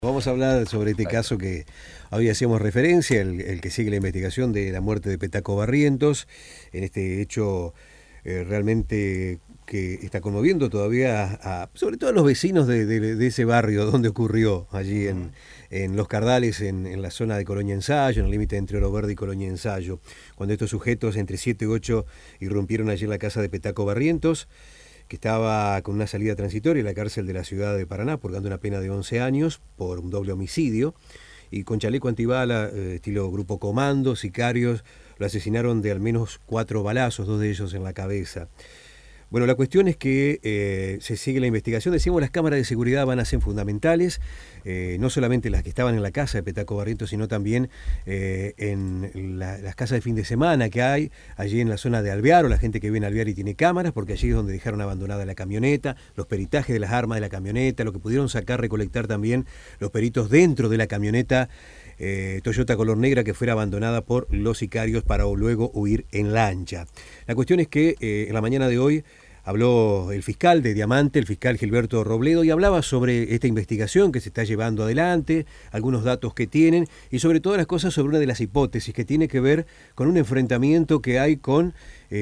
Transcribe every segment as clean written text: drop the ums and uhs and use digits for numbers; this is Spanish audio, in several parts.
Vamos a hablar sobre este caso que hoy hacíamos referencia, el que sigue la investigación de la muerte de Petaco Barrientos, en este hecho realmente que está conmoviendo todavía sobre todo a los vecinos de ese barrio donde ocurrió, allí en Los Cardales, en la zona de Colonia Ensayo, en el límite entre Oro Verde y Colonia Ensayo, cuando estos sujetos entre 7 y 8 irrumpieron allí en la casa de Petaco Barrientos, que estaba con una salida transitoria en la cárcel de la ciudad de Paraná, purgando una pena de 11 años por un doble homicidio, y con chaleco antibala, estilo grupo comando, sicarios, lo asesinaron de al menos 4 balazos, 2 de ellos en la cabeza. Bueno, la cuestión es que se sigue la investigación. Decíamos, las cámaras de seguridad van a ser fundamentales, no solamente las que estaban en la casa de Petaco Barrientos, sino también en las casas de fin de semana que hay, allí en la zona de Alvear, o la gente que vive en Alvear y tiene cámaras, porque allí es donde dejaron abandonada la camioneta, los peritajes de las armas de la camioneta, lo que pudieron sacar, recolectar también los peritos dentro de la camioneta Toyota color negra que fuera abandonada por los sicarios para luego huir en lancha. La cuestión es que en la mañana de hoy habló el fiscal de Diamante, el fiscal Gilberto Robledo, y hablaba sobre esta investigación que se está llevando adelante, algunos datos que tienen, y sobre todas las cosas sobre una de las hipótesis que tiene que ver con un enfrentamiento que hay con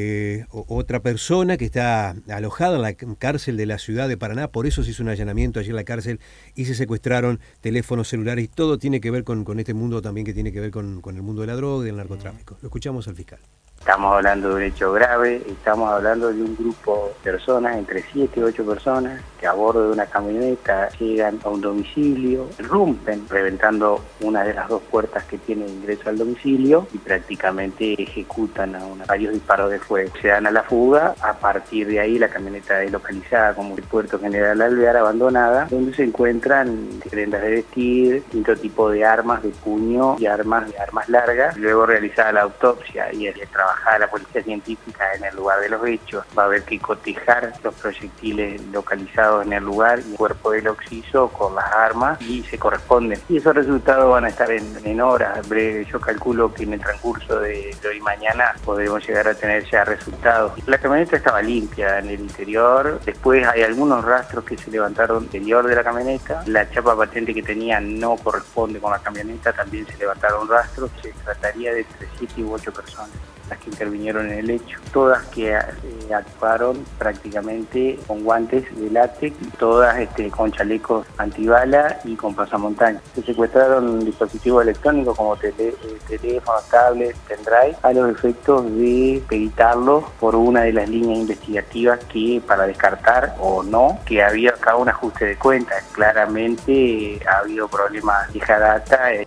otra persona que está alojada en la cárcel de la ciudad de Paraná. Por eso se hizo un allanamiento allí en la cárcel y se secuestraron teléfonos celulares, y todo tiene que ver con este mundo también, que tiene que ver con el mundo de la droga y del narcotráfico. Lo escuchamos al fiscal. Estamos hablando de un hecho grave, estamos hablando de un grupo de personas, entre 7 y 8 personas, que a bordo de una camioneta llegan a un domicilio, irrumpen, reventando una de las 2 puertas que tiene ingreso al domicilio y prácticamente ejecutan varios disparos de fuego. Se dan a la fuga, a partir de ahí la camioneta es localizada como el Puerto General Alvear, abandonada, donde se encuentran prendas de vestir, distinto tipo de armas de puño y armas largas. Luego realizada la autopsia y el trabajo la policía científica en el lugar de los hechos, va a haber que cotejar los proyectiles localizados en el lugar y el cuerpo del occiso con las armas, y se corresponden. Y esos resultados van a estar en horas. Breve, yo calculo que en el transcurso de hoy y mañana podremos llegar a tener ya resultados. La camioneta estaba limpia en el interior, después hay algunos rastros que se levantaron del interior de la camioneta. La chapa patente que tenía no corresponde con la camioneta, también se levantaron rastros. Se trataría de entre 7 y 8 personas las que intervinieron en el hecho, todas que actuaron prácticamente con guantes de látex, todas con chalecos antibala y con pasamontañas. Se secuestraron dispositivos electrónicos como teléfonos, tablets, pendrive, a los efectos de peritarlos por una de las líneas investigativas que, para descartar o no que había acá un ajuste de cuentas. Claramente ha habido problemas de vieja data.